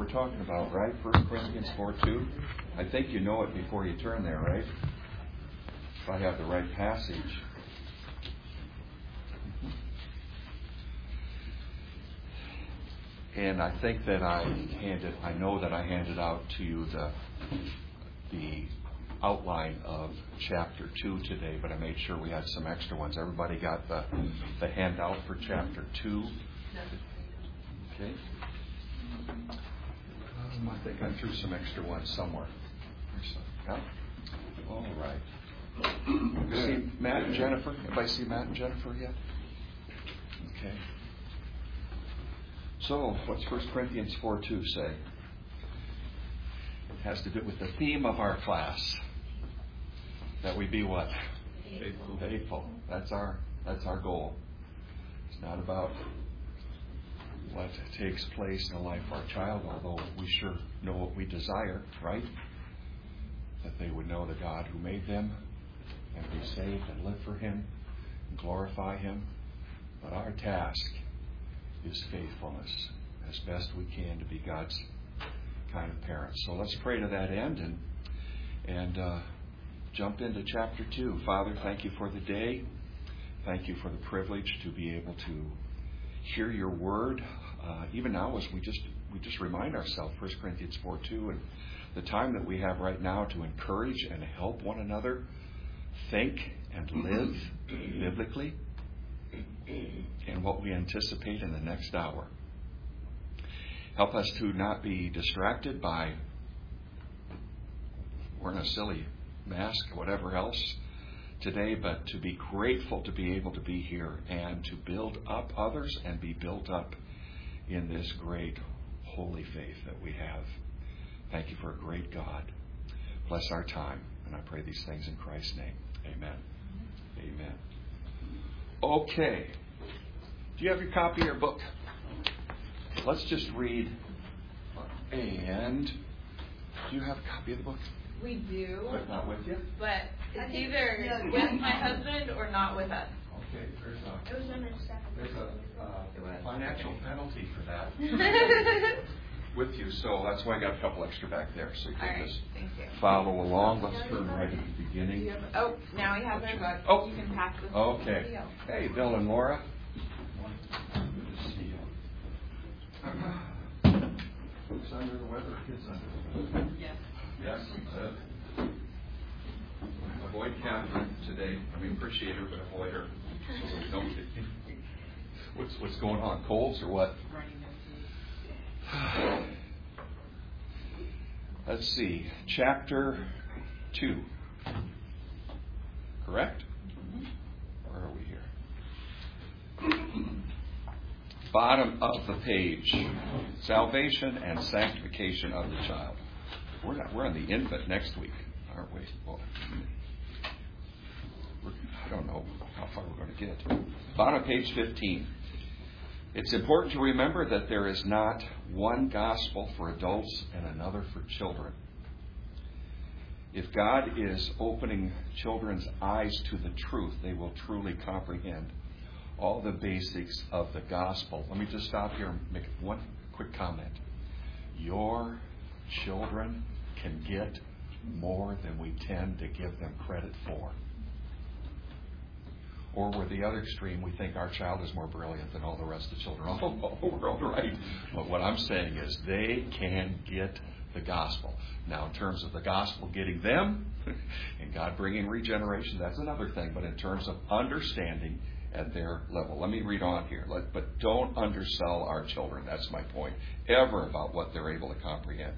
we're talking about, right? 1 Corinthians 4:2. I think you know it before you turn there, right? If I have the right passage. And I think that I know that I handed out to you the outline of chapter 2 today, but I made sure we had some extra ones. Everybody got the handout for chapter 2? Okay. I think I threw some extra ones somewhere. Yeah? All right. You see Matt and Jennifer? Everybody see Matt and Jennifer yet? Okay. So, what's 1 Corinthians 4:2 say? It has to do with the theme of our class. That we be what? Faithful. Faithful. That's our goal. It's not about what takes place in the life of our child, although we sure know what we desire, right? That they would know the God who made them and be saved and live for Him and glorify Him. But our task is faithfulness as best we can to be God's kind of parents. So let's pray to that end and jump into chapter 2. Father, thank you for the day. Thank you for the privilege to be able to hear your word. Even now, as we just remind ourselves, 1 Corinthians 4:2, and the time that we have right now to encourage and help one another think and live biblically in what we anticipate in the next hour. Help us to not be distracted by wearing a silly mask or whatever else today, but to be grateful to be able to be here and to build up others and be built up in this great holy faith that we have. Thank you for a great God. Bless our time. And I pray these things in Christ's name. Amen. Amen. Okay. Do you have your copy of your book? Let's just read. And do you have a copy of the book? We do. But not with you? But it's either with my husband or not with us. Okay. It was on the There's a financial penalty for that. With you, so that's why I got a couple extra back there, so you can just follow along. Let's turn right at the beginning. Oh, now we have their book. Oh, you can pass this. Okay. Hey, Bill and Laura. Good to see you. Folks under the weather, kids under the weather. Yes. Yes. Avoid Catherine today. I mean, appreciate her, but avoid her. So we don't get. What's going on? Colds or what? Let's see. Chapter 2. Correct? Where are we here? Bottom of the page. Salvation and sanctification of the child. We're on the infant next week, aren't we? Well, I don't know how far we're going to get. Bottom of page 15. It's important to remember that there is not one gospel for adults and another for children. If God is opening children's eyes to the truth, they will truly comprehend all the basics of the gospel. Let me just stop here and make one quick comment. Your children can get more than we tend to give them credit for. Or with the other extreme, we think our child is more brilliant than all the rest of the children all over the world, right? But what I'm saying is they can get the gospel. Now, in terms of the gospel getting them and God bringing regeneration, that's another thing. But in terms of understanding at their level. Let me read on here. But don't undersell our children. That's my point. Ever about what they're able to comprehend.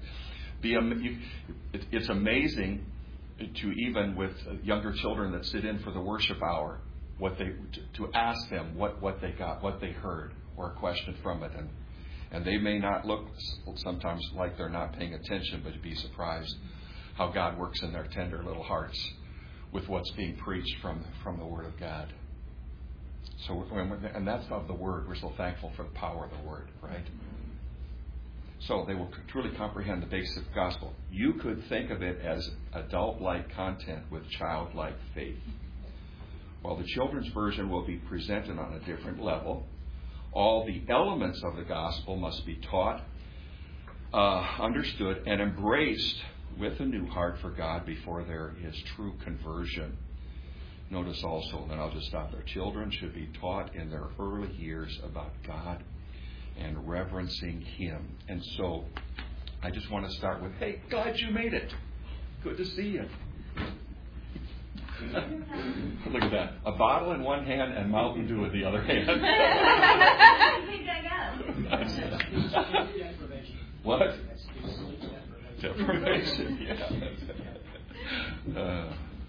It's amazing to even with younger children that sit in for the worship hour, to ask them what they got, what they heard, or a question from it, and they may not look sometimes like they're not paying attention, but you'd be surprised how God works in their tender little hearts with what's being preached from the Word of God. So, and that's of the Word. We're so thankful for the power of the Word, right? So they will truly comprehend the basic gospel. You could think of it as adult-like content with childlike faith. While the children's version will be presented on a different level, all the elements of the gospel must be taught understood and embraced with a new heart for God before there is true conversion. Notice also, and I'll just stop there, children should be taught in their early years about God and reverencing Him. And so I just want to start with, hey, glad you made it. Good to see you. Look at that. A bottle in one hand and Mountain Dew in the other hand. I think I go. What? Deprivation, yeah.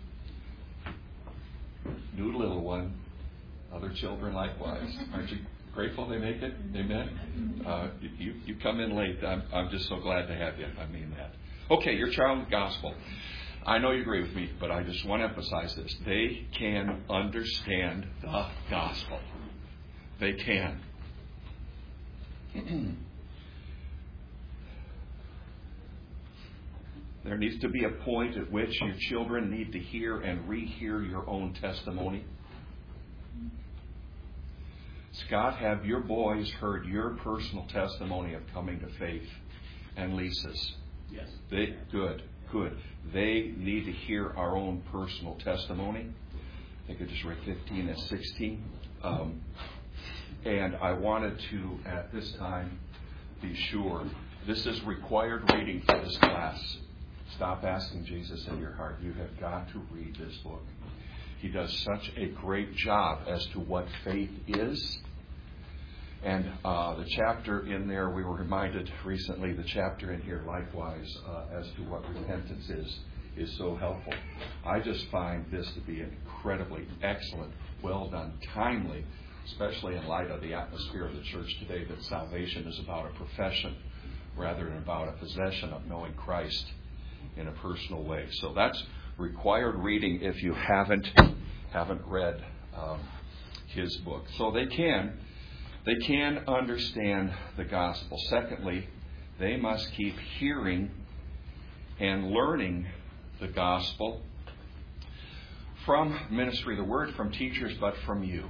New little one. Other children likewise. Aren't you grateful they make it? Amen? You come in late. I'm just so glad to have you. I mean that. Okay, your child of the gospel. I know you agree with me, but I just want to emphasize this. They can understand the gospel. They can. There needs to be a point at which your children need to hear and rehear your own testimony. Scott, have your boys heard your personal testimony of coming to faith? And Lisa's? Yes. Good. They need to hear our own personal testimony. I think I just read 15 and 16. And I wanted to, at this time, be sure. This is required reading for this class. Stop asking Jesus in your heart. You have got to read this book. He does such a great job as to what faith is. And the chapter in there, we were reminded recently, the chapter in here likewise as to what repentance is so helpful. I just find this to be incredibly excellent, well done, timely, especially in light of the atmosphere of the church today, that salvation is about a profession rather than about a possession of knowing Christ in a personal way. So that's required reading if you haven't read his book. So they can understand the gospel. Secondly, they must keep hearing and learning the gospel from ministry of the word, from teachers, but from you.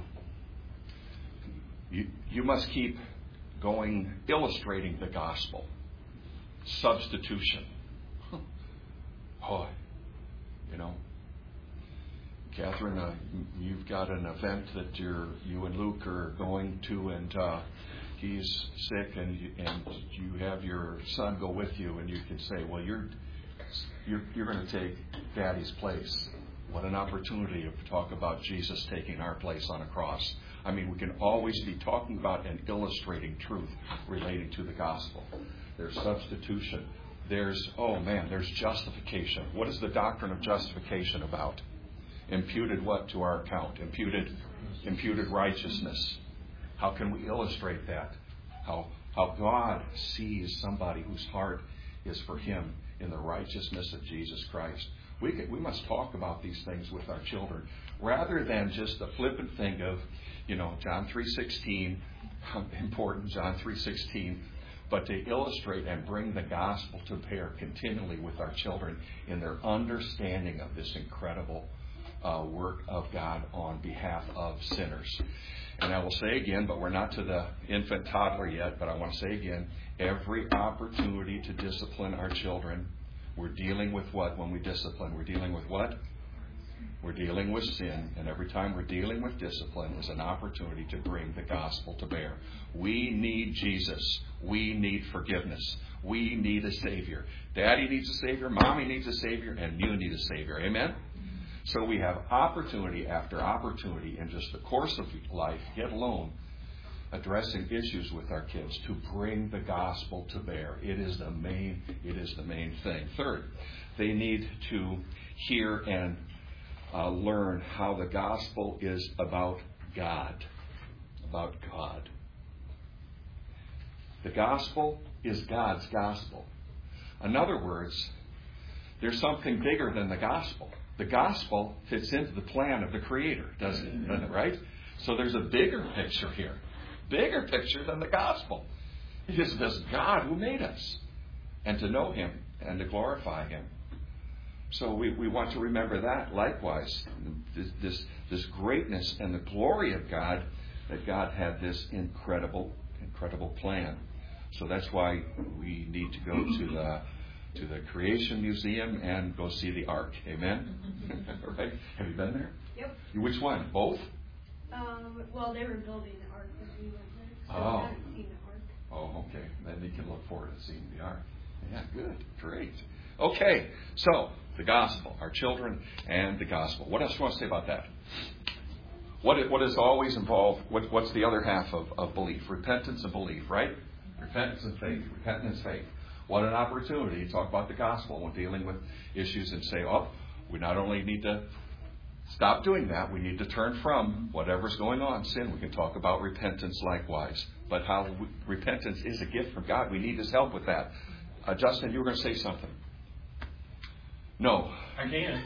You must keep going, illustrating the gospel. Substitution. Boy, Catherine, you've got an event that you and Luke are going to, and he's sick, and you have your son go with you, and you can say, well, you're going to take Daddy's place. What an opportunity to talk about Jesus taking our place on a cross. I mean, we can always be talking about and illustrating truth relating to the gospel. There's substitution. There's justification. What is the doctrine of justification about? Imputed what to our account? Imputed righteousness. How can we illustrate that? How God sees somebody whose heart is for Him in the righteousness of Jesus Christ. We must talk about these things with our children rather than just the flippant thing of, John 3:16, important John 3:16, but to illustrate and bring the gospel to bear continually with our children in their understanding of this incredible work of God on behalf of sinners. And I will say again, but we're not to the infant toddler yet, but I want to say again, every opportunity to discipline our children, we're dealing with what when we discipline? We're dealing with what? We're dealing with sin, and every time we're dealing with discipline is an opportunity to bring the gospel to bear. We need Jesus. We need forgiveness. We need a Savior. Daddy needs a Savior, Mommy needs a Savior, and you need a Savior. Amen? So we have opportunity after opportunity in just the course of life, yet alone, addressing issues with our kids to bring the gospel to bear. It is the main thing. Third, they need to hear and learn how the gospel is about God. About God. The gospel is God's gospel. In other words, there's something bigger than the gospel. The gospel fits into the plan of the Creator, doesn't it, right? So there's a bigger picture here. Bigger picture than the gospel. It is this God who made us. And to know Him and to glorify Him. So we want to remember that likewise. This greatness and the glory of God, that God had this incredible plan. So that's why we need to go to the Creation Museum and go see the Ark. Amen? Right? Have you been there? Yep. Which one? Both? Well, they were building the ark when we went there, so Oh. I haven't seen the ark. Oh, okay. Then you can look forward to seeing the Ark. Yeah, good. Great. Okay. So, the gospel. Our children and the gospel. What else do you want to say about that? What is always involved? What's the other half of belief? Repentance and belief, right? Repentance and faith. Repentance and faith. What an opportunity to talk about the gospel when dealing with issues and say, oh, we not only need to stop doing that, we need to turn from whatever's going on, sin. We can talk about repentance likewise. But repentance is a gift from God. We need His help with that. Justin, you were going to say something. No. I can.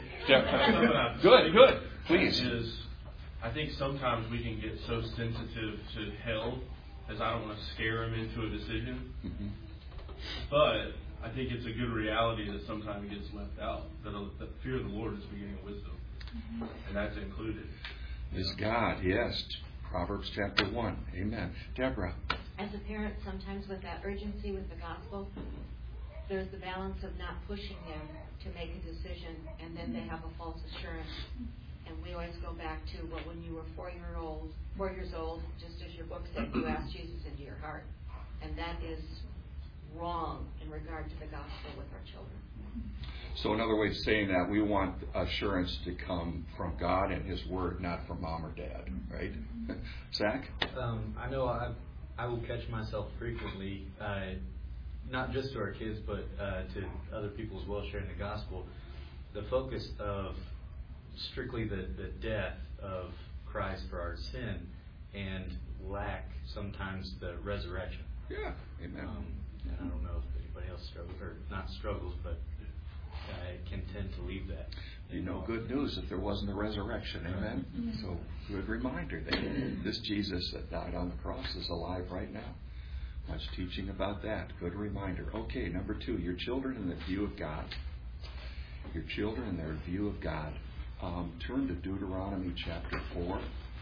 Good. Please. I think sometimes we can get so sensitive to hell as I don't want to scare them into a decision. Mm-hmm. But I think it's a good reality that sometimes it gets left out. That fear of the Lord is the beginning of wisdom. Mm-hmm. And that's included. Is God, yes. Proverbs chapter 1. Amen. Deborah. As a parent, sometimes with that urgency with the gospel, there's the balance of not pushing them to make a decision, and then they have a false assurance. And we always go back to, well, when you were 4 years old, just as your book said, you asked Jesus into your heart. And that is wrong in regard to the gospel with our children. So another way of saying that, we want assurance to come from God and His Word, not from mom or dad, right? Zach? I know I will catch myself frequently, not just to our kids, but to other people as well, sharing the gospel. The focus of strictly the death of Christ for our sin, and lack sometimes the resurrection. Yeah, amen. And I don't know if anybody else struggles, or not struggles, but can tend to leave that. You know, good news if there wasn't a resurrection, amen? Mm-hmm. So, good reminder that this Jesus that died on the cross is alive right now. Much teaching about that. Good reminder. Okay, number 2, your children in the view of God. Your children in their view of God. Turn to Deuteronomy chapter 4.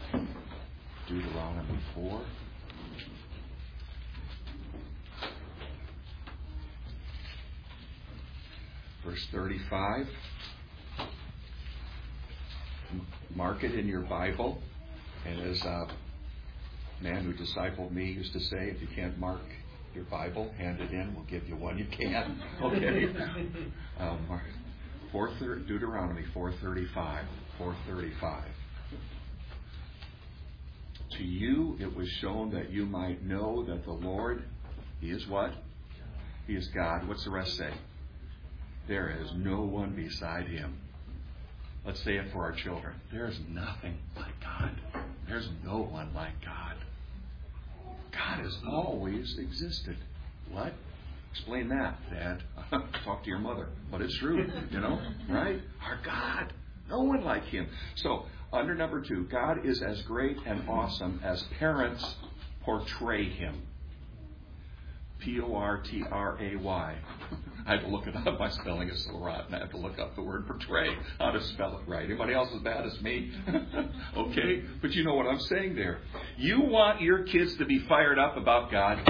Deuteronomy 4. Verse 35. Mark it in your Bible. And as a man who discipled me used to say, if you can't mark your Bible, hand it in. We'll give you one you can. Okay. Deuteronomy 4:35. 4:35. To you it was shown that you might know that the Lord, He is what? He is God. What's the rest say? There is no one beside Him. Let's say it for our children. There's nothing like God. There's no one like God. God has always existed. What? Explain that, Dad. Talk to your mother. But it's true, right? Our God. No one like Him. So, under number 2, God is as great and awesome as parents portray Him. Portray. I had to look it up. My spelling is so rotten. I have to look up the word portray, how to spell it right. Anybody else as bad as me? Okay? But you know what I'm saying there. You want your kids to be fired up about God?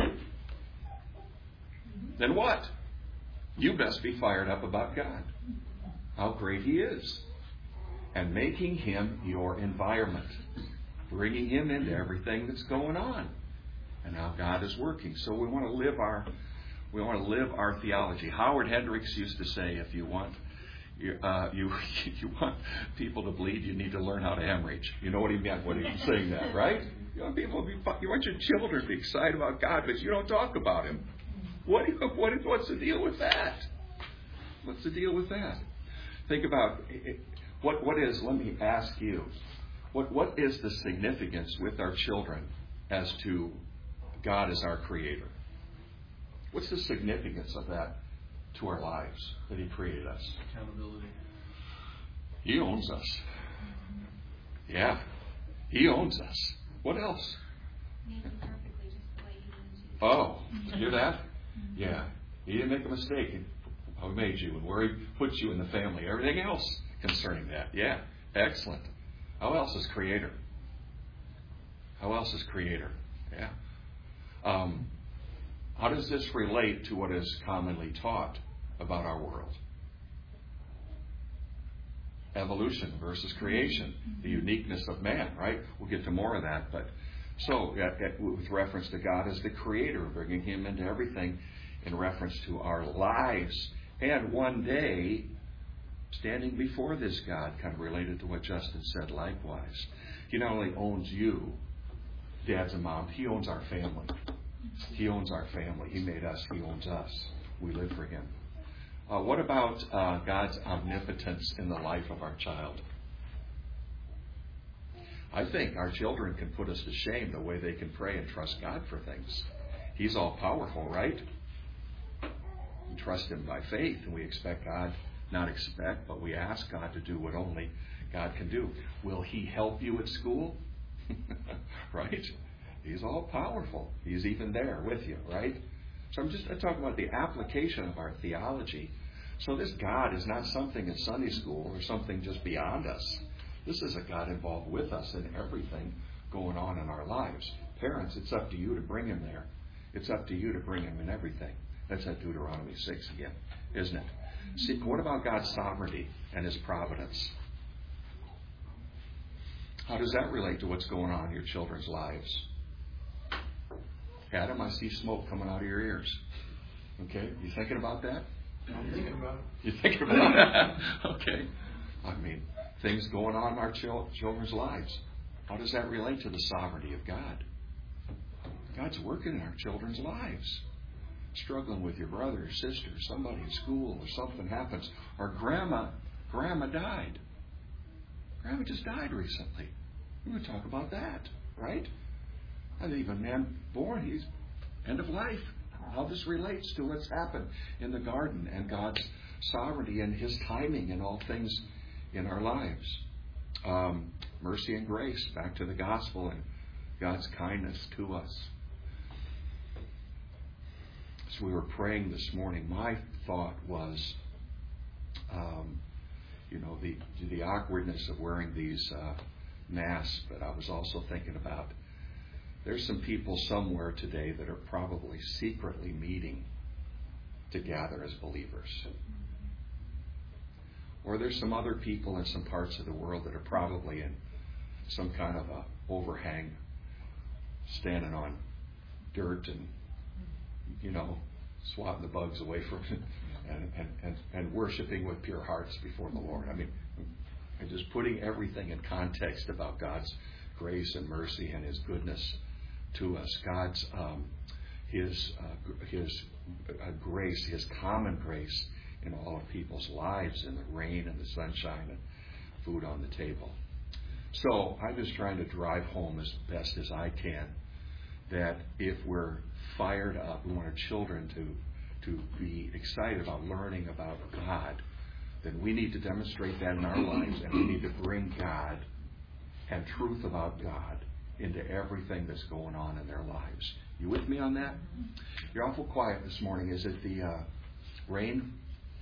Then what? You best be fired up about God. How great He is. And making Him your environment. Bringing Him into everything that's going on. And how God is working. So we want to live our theology. Howard Hendricks used to say, if you want you want people to bleed, you need to learn how to hemorrhage. You know what he meant when he was saying that, right? You want you want your children to be excited about God, but you don't talk about Him. What's the deal with that? What's the deal with that? Think about what is. Let me ask you, what is the significance with our children as to God as our Creator? What's the significance of that to our lives, that He created us? Accountability. He owns us. Yeah. He owns us. What else? Made them perfectly just the way He meant to. Oh, did you hear that? Yeah. He didn't make a mistake in how He made you and where He puts you in the family. Everything else concerning that. Yeah. Excellent. How else is Creator? How else is Creator? Yeah. How does this relate to what is commonly taught about our world? Evolution versus creation, the uniqueness of man, right? We'll get to more of that. But so, with reference to God as the creator, bringing him into everything in reference to our lives, and one day standing before this God, kind of related to what Justin said likewise. He not only owns you, dads and moms, he owns our family. He owns our family. He made us. He owns us. We live for him. What about God's omnipotence in the life of our child? I think our children can put us to shame the way they can pray and trust God for things. He's all powerful, right? We trust him by faith, and we expect God, not expect, but we ask God to do what only God can do. Will he help you at school? Right? He's all powerful. He's even there with you, right? So I'm talking about the application of our theology. So this God is not something in Sunday school or something just beyond us. This is a God involved with us in everything going on in our lives. Parents, it's up to you to bring him there. It's up to you to bring him in everything. That's at Deuteronomy 6 again, isn't it? See, what about God's sovereignty and his providence? How does that relate to what's going on in your children's lives? Adam, I see smoke coming out of your ears. Okay? You thinking about that? I'm thinking about it. You thinking about that? Okay. I mean, things going on in our children's lives. How does that relate to the sovereignty of God? God's working in our children's lives. Struggling with your brother or sister, somebody in school, or something happens. Or grandma died. Grandma just died recently. We're going to talk about that, right? And even man born, he's end of life. How this relates to what's happened in the garden and God's sovereignty and his timing in all things in our lives. Mercy and grace, back to the gospel and God's kindness to us. As we were praying this morning, my thought was, the awkwardness of wearing these masks, but I was also thinking about there's some people somewhere today that are probably secretly meeting to gather as believers. Or there's some other people in some parts of the world that are probably in some kind of a overhang, standing on dirt and, swatting the bugs away from it and worshiping with pure hearts before the Lord. I mean, and just putting everything in context about God's grace and mercy and his goodness to us. God's his grace, his common grace in all of people's lives, in the rain and the sunshine and food on the table. So I'm just trying to drive home as best as I can that if we're fired up, we want our children to be excited about learning about God, then we need to demonstrate that in our lives, and we need to bring God and truth about God into everything that's going on in their lives. You with me on that? You're awful quiet this morning. Is it the rain?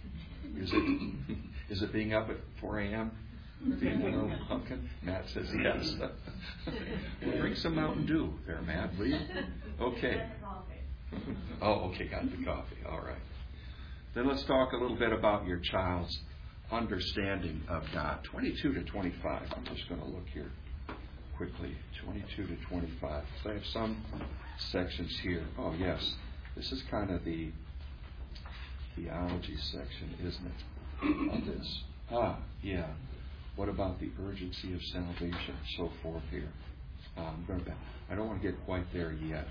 Is it being up at 4 a.m.? Being a little pumpkin? Matt says yes. Well, drink some Mountain Dew there, Matt, will you? Okay. Oh, okay, got the coffee. All right. Then let's talk a little bit about your child's understanding of God. 22 to 25. I'm just going to look here quickly. 22 to 25. So I have some sections here. Oh, yes. This is kind of the theology section, isn't it, of this? Yeah. What about the urgency of salvation? So forth here. I don't want to get quite there yet.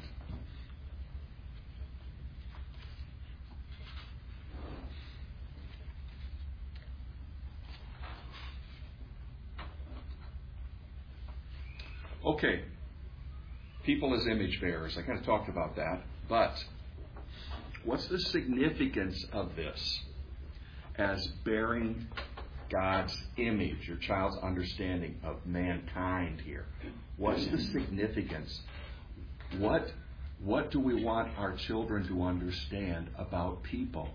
Okay, people as image bearers. I kind of talked about that. But what's the significance of this as bearing God's image, your child's understanding of mankind here? What's the significance? What do we want our children to understand about people?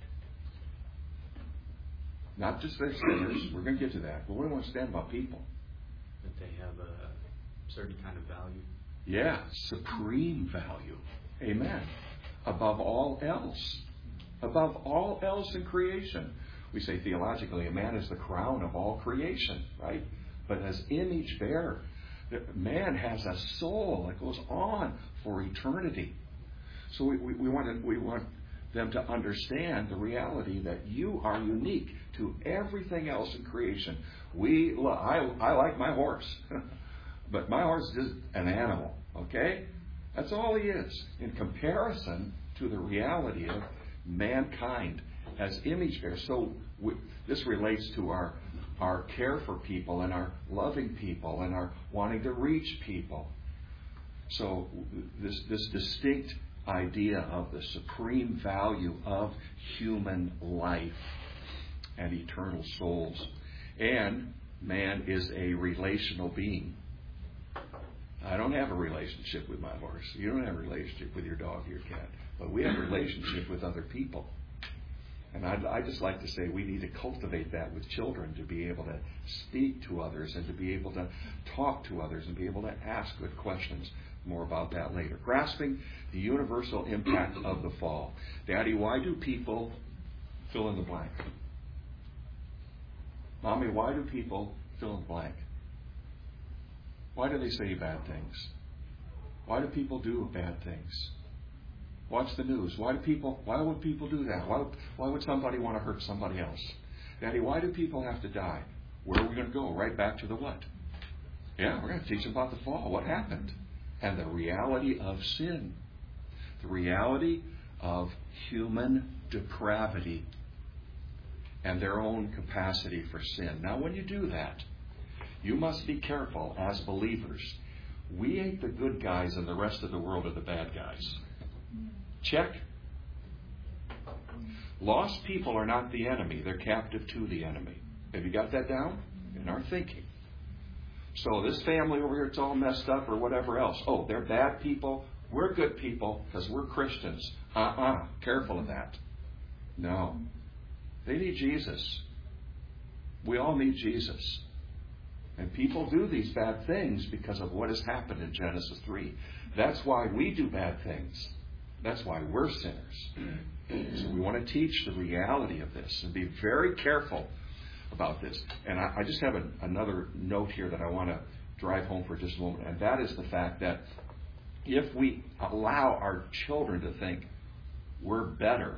Not just their sinners. We're going to get to that. But what do we want to understand about people? That they have a certain kind of value. Yeah, supreme value. Amen. above all else. Above all else in creation. We say theologically, a man is the crown of all creation, right? But as image bearer, man has a soul that goes on for eternity. So we want them to understand the reality that you are unique to everything else in creation. I like my horse, but my horse is just an animal, okay? That's all he is in comparison to the reality of mankind as image bearers. So this relates to our care for people and our loving people and our wanting to reach people. So this distinct idea of the supreme value of human life and eternal souls. And man is a relational being. I don't have a relationship with my horse. You don't have a relationship with your dog or your cat. But we have a relationship with other people. And I just like to say we need to cultivate that with children, to be able to speak to others and to be able to talk to others and be able to ask good questions. More about that later. Grasping the universal impact of the fall. Daddy, why do people fill in the blank? Mommy, why do people fill in the blank? Why do they say bad things? Why do people do bad things? Watch the news. Why would people do that? Why would somebody want to hurt somebody else? Daddy, why do people have to die? Where are we going to go? Right back to the what? Yeah, we're going to teach them about the fall. What happened? And the reality of sin. The reality of human depravity and their own capacity for sin. Now, when you do that, you must be careful as believers. We ain't the good guys and the rest of the world are the bad guys. Check. Lost people are not the enemy. They're captive to the enemy. Have you got that down? In our thinking. So this family over here, it's all messed up or whatever else. Oh, they're bad people. We're good people because we're Christians. Careful of that. No. They need Jesus. We all need Jesus. And people do these bad things because of what has happened in Genesis 3. That's why we do bad things. That's why we're sinners. So we want to teach the reality of this and be very careful about this. And I just have another note here that I want to drive home for just a moment. And that is the fact that if we allow our children to think we're better,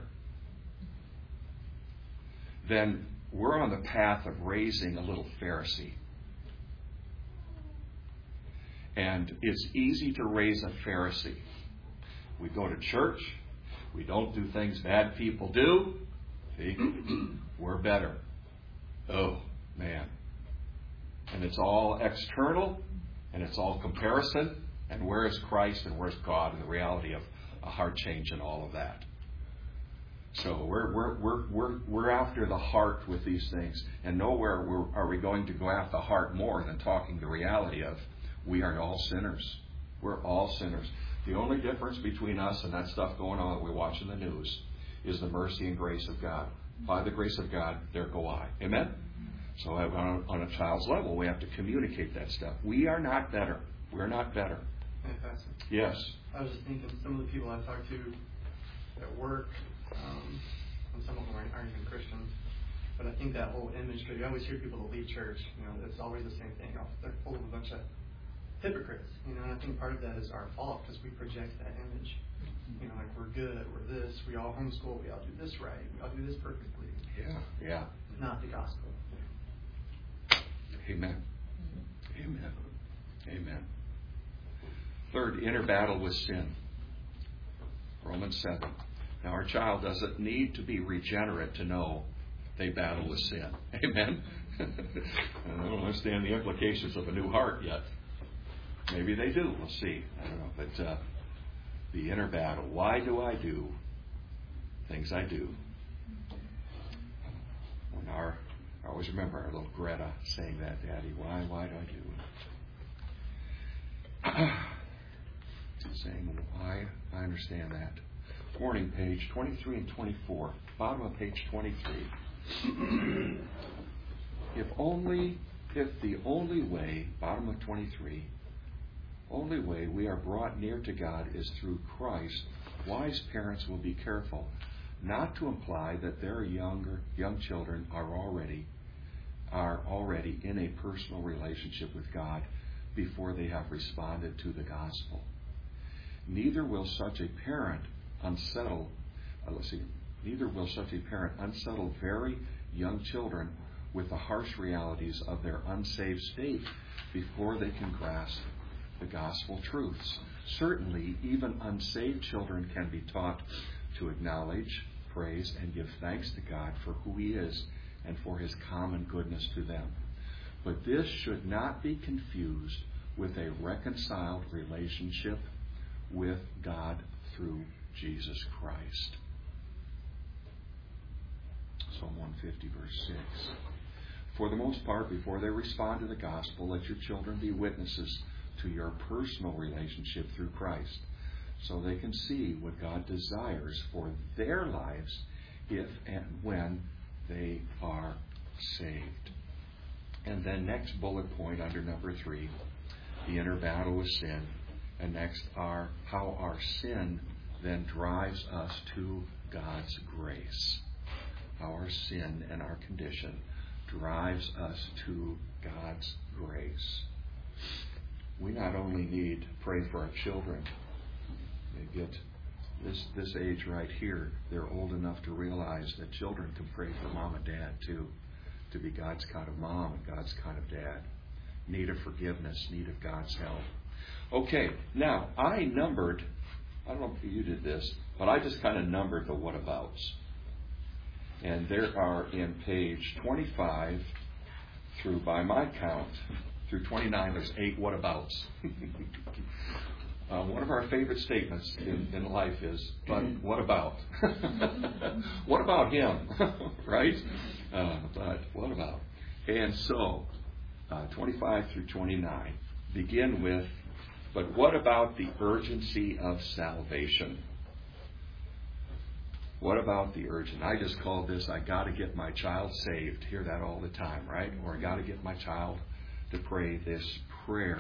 then we're on the path of raising a little Pharisee. And it's easy to raise a Pharisee. We go to church. We don't do things bad people do. See? We're better. Oh, man. And it's all external, and it's all comparison. And where is Christ and where's God and the reality of a heart change and all of that? So we're after the heart with these things. And nowhere are we going to go after the heart more than talking the reality of we are all sinners. We're all sinners. The only difference between us and that stuff going on that we watch in the news is the mercy and grace of God. By the grace of God, there go I. Amen? So on a child's level, we have to communicate that stuff. We are not better. We're not better. Fantastic. Yes. I was just thinking, some of the people I've talked to at work, and some of them aren't even Christians, but I think that whole image, because you always hear people that leave church, it's always the same thing. They're full of a bunch of hypocrites, and I think part of that is our fault because we project that image. Like we're good, we're this, we all homeschool, we all do this right, we all do this perfectly. Yeah. Not the gospel. Amen. Amen. Amen. Third, inner battle with sin. Romans 7. Now, our child doesn't need to be regenerate to know they battle with sin. Amen? I don't understand the implications of a new heart yet. Maybe they do. We'll see. I don't know. But the inner battle. Why do I do things I do? I always remember our little Greta saying that, Daddy. Why do I do it? Saying why. I understand that. Warning, page 23 and 24. Bottom of page 23. If the only way, bottom of 23, only way we are brought near to God is through Christ, wise parents will be careful not to imply that their young children are already in a personal relationship with God before they have responded to the gospel. Neither will such a parent unsettle very young children with the harsh realities of their unsaved state before they can grasp the gospel truths. Certainly, even unsaved children can be taught to acknowledge, praise, and give thanks to God for who He is and for His common goodness to them. But this should not be confused with a reconciled relationship with God through Jesus Christ. Psalm 150, verse 6. For the most part, before they respond to the gospel, let your children be witnesses to your personal relationship through Christ, so they can see what God desires for their lives if and when they are saved. And then next bullet point under number 3, the inner battle with sin. And next are how our sin then drives us to God's grace. How our sin and our condition drives us to God's grace. We not only need to pray for our children. They get this age right here, they're old enough to realize that children can pray for mom and dad too, to be God's kind of mom and God's kind of dad. Need of forgiveness, need of God's help. Okay, now I numbered, I don't know if you did this, but I just kind of numbered the whatabouts. And there are in page 25 through, by my count, through 29, there's 8 whatabouts. One of our favorite statements in life is, but what about? What about him? Right? But what about? And so, 25 through 29 begin with, but what about the urgency of salvation? What about the urgent? I just called this, I got to get my child saved. Hear that all the time, right? Or I got to get my child to pray this prayer.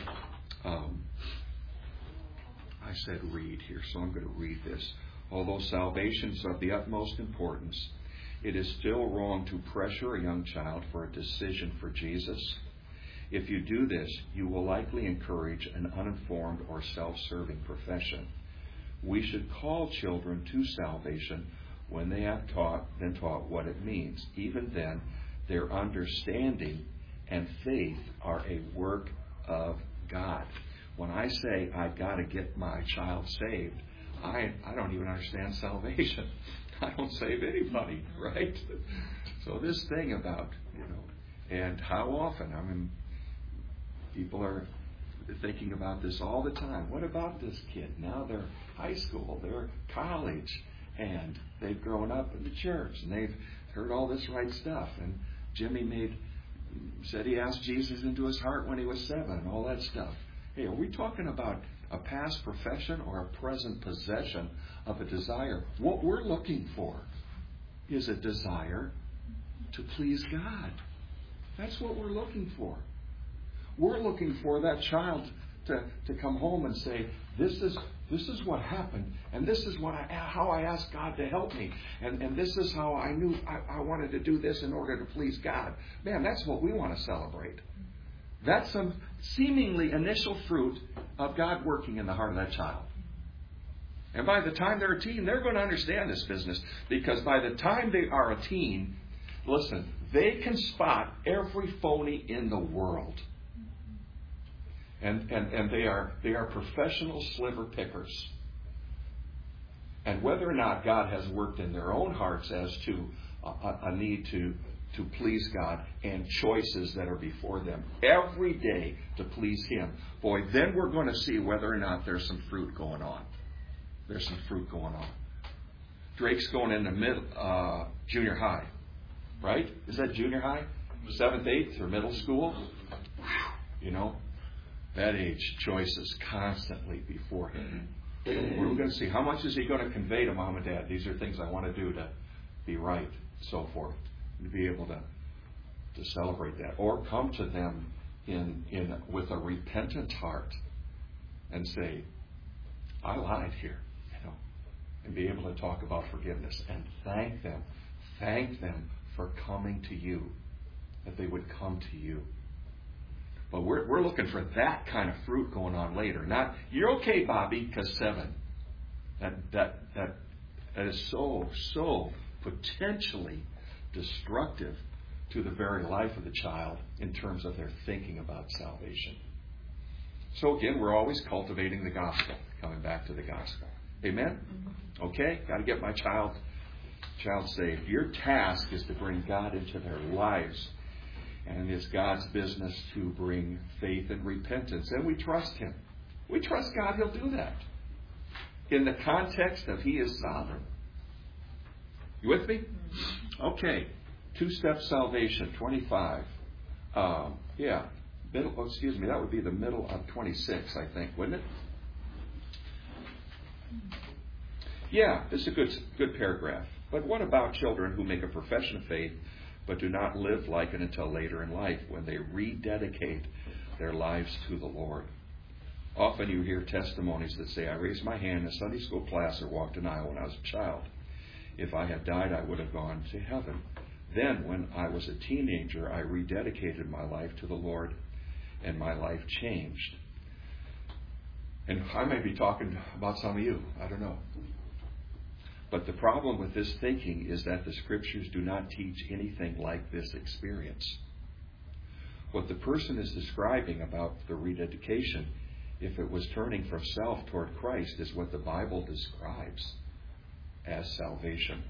I said read here, so I'm going to read this. Although salvation is of the utmost importance, it is still wrong to pressure a young child for a decision for Jesus. If you do this, you will likely encourage an uninformed or self-serving profession. We should call children to salvation when they have been taught what it means. Even then, their understanding and faith are a work of God. When I say I've got to get my child saved, I don't even understand salvation. I don't save anybody, right? So this thing about, and how often, people are thinking about this all the time. What about this kid? Now they're high school, they're college, and they've grown up in the church, and they've heard all this right stuff. And Jimmy said he asked Jesus into his heart when he was 7, and all that stuff. Hey, are we talking about a past profession or a present possession of a desire? What we're looking for is a desire to please God. That's what we're looking for. We're looking for that child to come home and say, this is what happened, and this is how I asked God to help me, and this is how I knew I wanted to do this in order to please God. Man, that's what we want to celebrate. That's some seemingly initial fruit of God working in the heart of that child. And by the time they're a teen, they're going to understand this business, because by the time they are a teen, listen, they can spot every phony in the world. And they are professional sliver pickers. And whether or not God has worked in their own hearts as to a need to please God and choices that are before them every day to please Him, boy, then we're going to see whether or not there's some fruit going on. There's some fruit going on. Drake's going into junior high, right? Is that junior high? 7th, 8th, or middle school? That age, choices constantly before him. We're going to see how much is he going to convey to mom and dad. These are things I want to do to be right, so forth, to be able to celebrate that, or come to them with a repentant heart and say, I lied here. and be able to talk about forgiveness and thank them for coming to you, that they would come to you. But we're looking for that kind of fruit going on later. Not, you're okay, Bobby, because 7. That is so potentially destructive to the very life of the child in terms of their thinking about salvation. So again, we're always cultivating the gospel, coming back to the gospel. Amen? Okay? Got to get my child saved. Your task is to bring God into their lives. And it's God's business to bring faith and repentance. And we trust Him. We trust God, He'll do that. In the context of He is sovereign. You with me? Okay. 2-step salvation, 25. That would be the middle of 26, I think, wouldn't it? Yeah, this is a good paragraph. But what about children who make a profession of faith but do not live like it until later in life when they rededicate their lives to the Lord? Often you hear testimonies that say, I raised my hand in a Sunday school class or walked an aisle when I was a child. If I had died, I would have gone to heaven. Then, when I was a teenager, I rededicated my life to the Lord, and my life changed. And I may be talking about some of you. I don't know. But the problem with this thinking is that the Scriptures do not teach anything like this experience. What the person is describing about the rededication, if it was turning from self toward Christ, is what the Bible describes as salvation.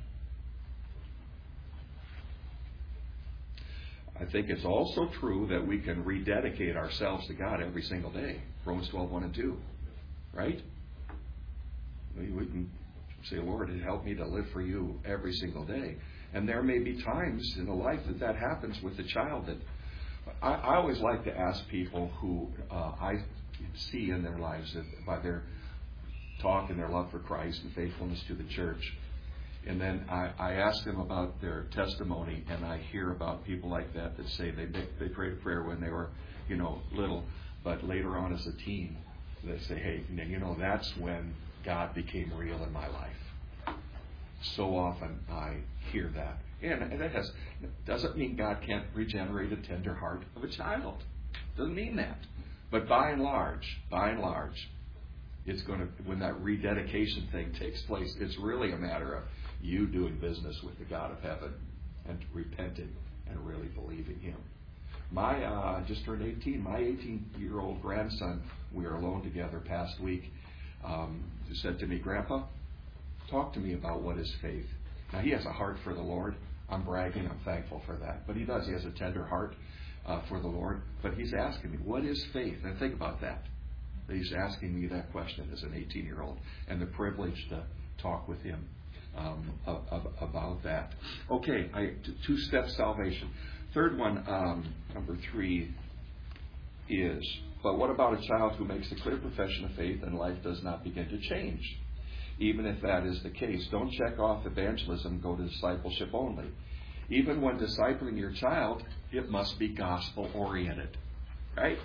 I think it's also true that we can rededicate ourselves to God every single day. Romans 12:1 and 2. Right? We can say, Lord, help me to live for you every single day. And there may be times in the life that happens with the child. That I always like to ask people who I see in their lives that by their talk and their love for Christ and faithfulness to the church. And then I ask them about their testimony, and I hear about people like that say they prayed a prayer when they were, little, but later on as a teen, they say, hey, that's when God became real in my life. So often I hear that. And that doesn't mean God can't regenerate a tender heart of a child. Doesn't mean that. But by and large, it's going to, when that rededication thing takes place, it's really a matter of you doing business with the God of heaven and repenting and really believing Him. Just turned 18. My 18-year-old grandson, we were alone together past week, said to me, Grandpa, talk to me about what is faith. Now, he has a heart for the Lord. I'm bragging. I'm thankful for that. But he does. He has a tender heart for the Lord. But he's asking me, what is faith? And think about that. He's asking me that question as an 18-year-old, and the privilege to talk with him about that. Okay, 2-step salvation. Third one, number 3, is, but what about a child who makes a clear profession of faith and life does not begin to change? Even if that is the case, don't check off evangelism, go to discipleship only. Even when discipling your child, it must be gospel-oriented. Right?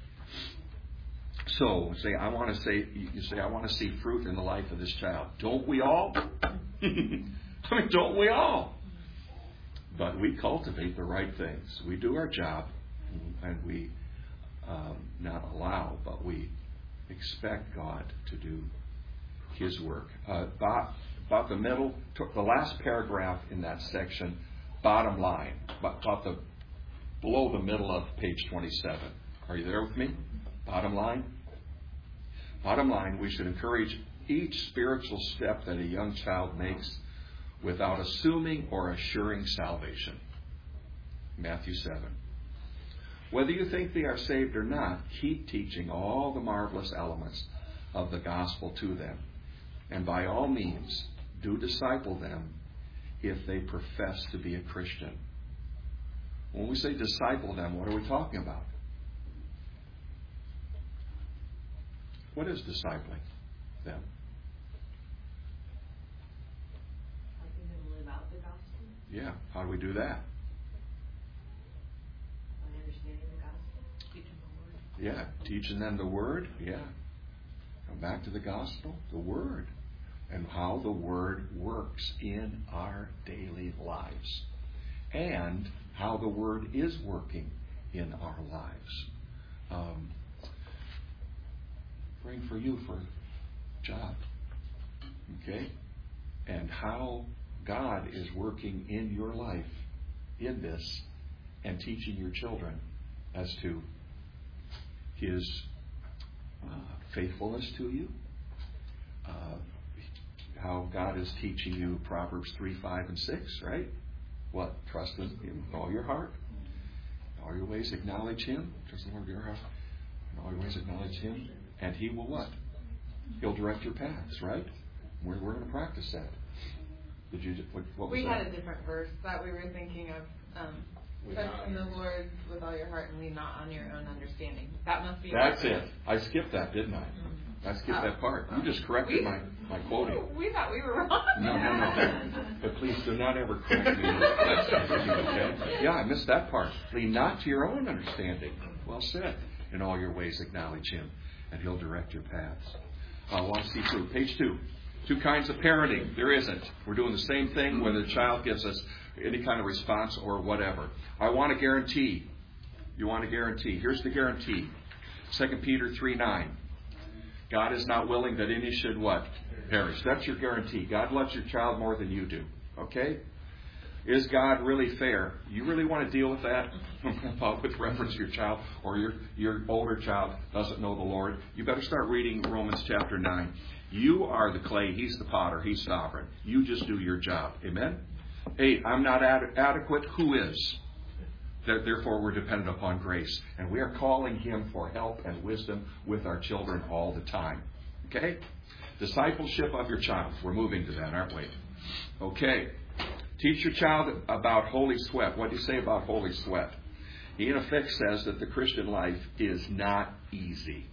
So, you say, I want to see fruit in the life of this child. Don't we all? Don't we all? But we cultivate the right things. We do our job, and we not allow, but we expect God to do His work. About the middle, the last paragraph in that section, bottom line, below the middle of page 27. Are you there with me? Bottom line? Bottom line, we should encourage each spiritual step that a young child makes without assuming or assuring salvation. Matthew 7. Whether you think they are saved or not, keep teaching all the marvelous elements of the gospel to them. And by all means, do disciple them if they profess to be a Christian. When we say disciple them, what are we talking about? What is discipling them? Helping them live out the gospel. Yeah. How do we do that? By understanding the gospel. Teaching the word. Yeah. Teaching them the word. Yeah. Come back to the gospel. The word. and how the Word works in our daily lives, and how the Word is working in our lives. Praying for you for a job, okay? And how God is working in your life in this and teaching your children as to His faithfulness to you. How God is teaching you Proverbs 3, 5, and 6, right? What? Trust in Him with all your heart. In all your ways acknowledge Him. Trust in the Lord with your heart. In all your ways acknowledge Him. And He will what? He'll direct your paths, right? We're going to practice that. Did you? What was We that? had a different verse that we were thinking of. Trust in the Lord with all your heart and lean not on your own understanding. That must be. That's it. I skipped that, didn't I? I skipped that part. You just corrected my quoting. We thought we were wrong. No. But please do not ever correct me. Okay? Yeah, I missed that part. Lean not to your own understanding. Well said. In all your ways acknowledge Him, and He'll direct your paths. I want to see through. Page 2. 2 kinds of parenting. There isn't. We're doing the same thing whether the child gives us any kind of response or whatever. I want a guarantee. You want a guarantee. Here's the guarantee. 2 Peter 3:9. God is not willing that any should what? Perish. That's your guarantee. God loves your child more than you do. Okay? Is God really fair? You really want to deal with that with reference to your child, or your older child doesn't know the Lord? You better start reading Romans chapter 9. You are the clay. He's the potter. He's sovereign. You just do your job. Amen? 8. I'm not adequate. Who is? Therefore, we're dependent upon grace. And we are calling Him for help and wisdom with our children all the time. Okay? Discipleship of your child. We're moving to that, aren't we? Okay. Teach your child about holy sweat. What do you say about holy sweat? He, in effect, says that the Christian life is not easy.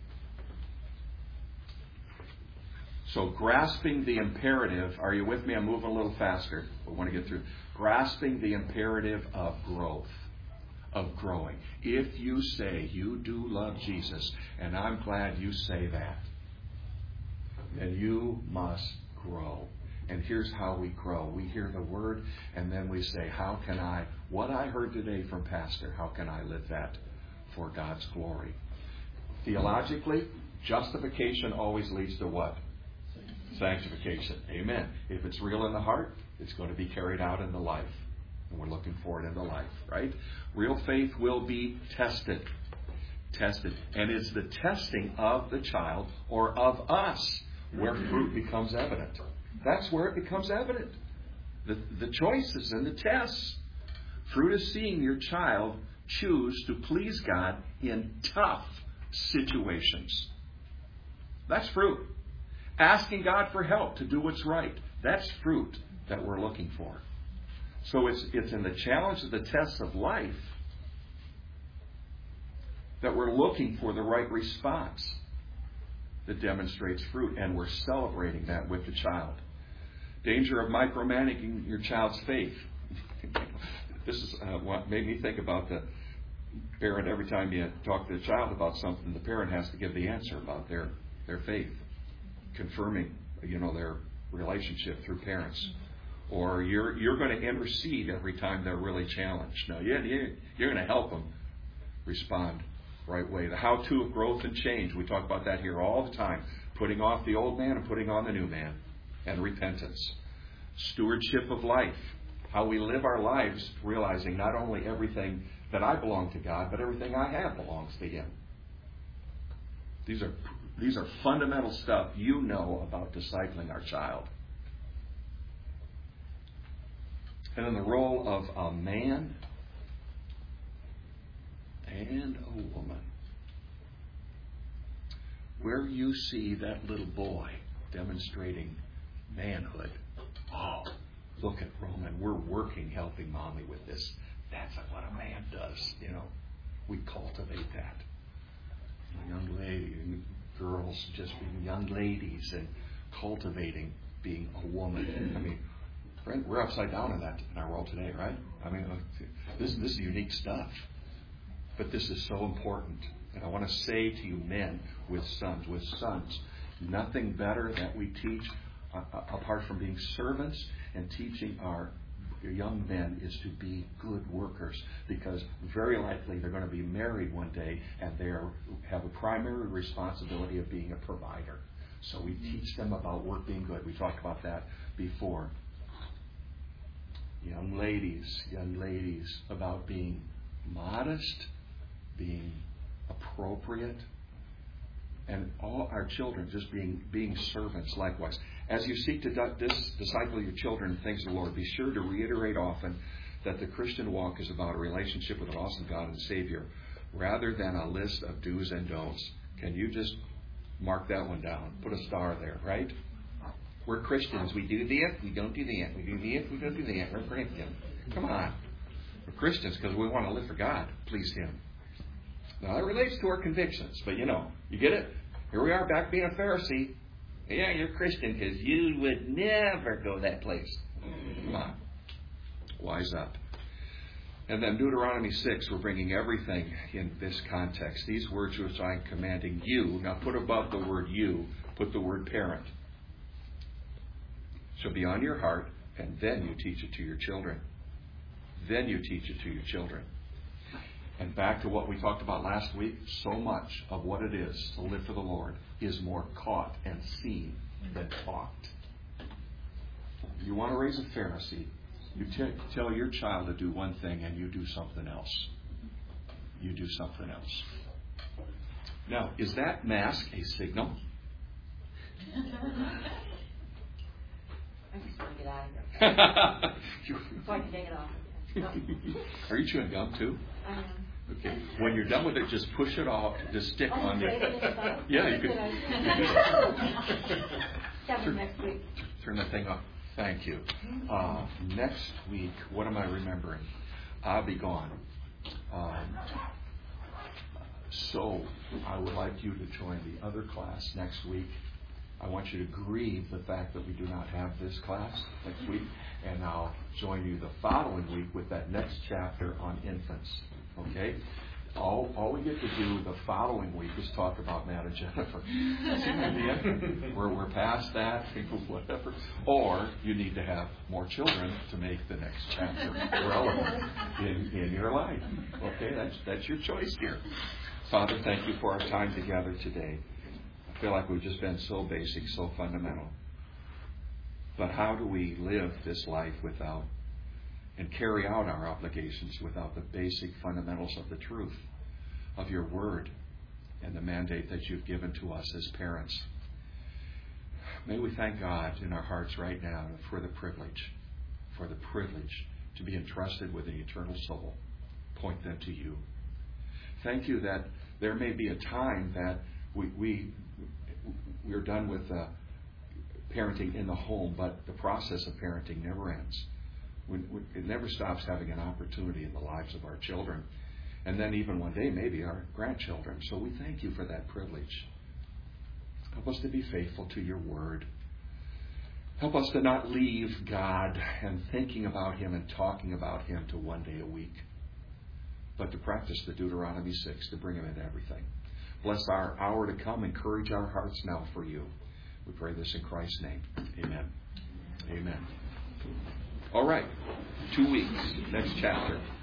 So grasping the imperative, are you with me? I'm moving a little faster. I want to get through. Grasping the imperative of growth, of growing. If you say you do love Jesus, and I'm glad you say that, then you must grow. And here's how we grow. We hear the Word, and then we say, how can I, what I heard today from Pastor, how can I live that for God's glory? Theologically, justification always leads to what? Sanctification. Amen. If it's real in the heart, it's going to be carried out in the life. And we're looking for it in the life, right? Real faith will be tested. Tested. And it's the testing of the child or of us where fruit becomes evident. That's where it becomes evident. The choices and the tests. Fruit is seeing your child choose to please God in tough situations. That's fruit. Asking God for help to do what's right. That's fruit that we're looking for. So it's in the challenge of the tests of life that we're looking for the right response that demonstrates fruit, and we're celebrating that with the child. Danger of micromanaging your child's faith. This is what made me think about the parent. Every time you talk to the child about something, the parent has to give the answer about their faith, confirming their relationship through parents. Or you're going to intercede every time they're really challenged. No, you're going to help them respond the right way. The how-to of growth and change. We talk about that here all the time. Putting off the old man and putting on the new man. And repentance. Stewardship of life. How we live our lives realizing not only everything that I belong to God, but everything I have belongs to Him. These are fundamental stuff you know about discipling our child. And in the role of a man and a woman, where you see that little boy demonstrating manhood. Oh, look at Roman. We're working, helping Mommy with this. That's what a man does, We cultivate that. Young lady, girls just being young ladies and cultivating being a woman. I mean, friend, we're upside down in our world today, right? I mean, this is unique stuff. But this is so important. And I want to say to you men with sons, nothing better that we teach apart from being servants and teaching our young men, is to be good workers, because very likely they're going to be married one day and they have a primary responsibility of being a provider. So we teach them about work being good. We talked about that before. Young ladies, about being modest, being appropriate, and all our children just being servants likewise. As you seek to disciple your children in things of the Lord, be sure to reiterate often that the Christian walk is about a relationship with an awesome God and Savior, rather than a list of do's and don'ts. Can you just mark that one down? Put a star there, right? We're Christians. We do this, we don't do that. We do this, we don't do that. We're Christians. Come on. We're Christians because we want to live for God, please Him. Now, that relates to our convictions, but you get it? Here we are back being a Pharisee. Yeah, you're Christian because you would never go that place. Come on. Wise up. And then Deuteronomy 6, we're bringing everything in this context. These words which I'm commanding you, now put above the word you, put the word parent. Shall be on your heart, and then you teach it to your children. Then you teach it to your children. And back to what we talked about last week, so much of what it is to live for the Lord is more caught and seen than talked. You want to raise a Pharisee, you tell your child to do one thing and you do something else. You do something else. Now, is that mask a signal? I just want to get out of here. So I can take it off. No. Are you chewing gum too? I am. Okay. When you're done with it, just push it off. Just stick on your. Yeah, you could. Next week. Turn that thing off. Thank you. Next week, what am I remembering? I'll be gone. So I would like you to join the other class next week. I want you to grieve the fact that we do not have this class next week, and I'll join you the following week with that next chapter on infants. Okay? All we get to do the following week is talk about Matt and Jennifer. We're past that, whatever. Or you need to have more children to make the next chapter relevant in your life. Okay? That's your choice here. Father, thank you for our time together today. I feel like we've just been so basic, so fundamental. But how do we live this life without and carry out our obligations without the basic fundamentals of the truth of your word and the mandate that you've given to us as parents? May we thank God in our hearts right now for the privilege to be entrusted with an eternal soul. Point them to you. Thank you that there may be a time that we're done with parenting in the home, but the process of parenting never ends. It never stops having an opportunity in the lives of our children. And then even one day, maybe our grandchildren. So we thank you for that privilege. Help us to be faithful to your word. Help us to not leave God and thinking about Him and talking about Him to one day a week, but to practice the Deuteronomy 6, to bring Him into everything. Bless our hour to come. Encourage our hearts now for you. We pray this in Christ's name. Amen. Amen. All right. 2 weeks. Next chapter.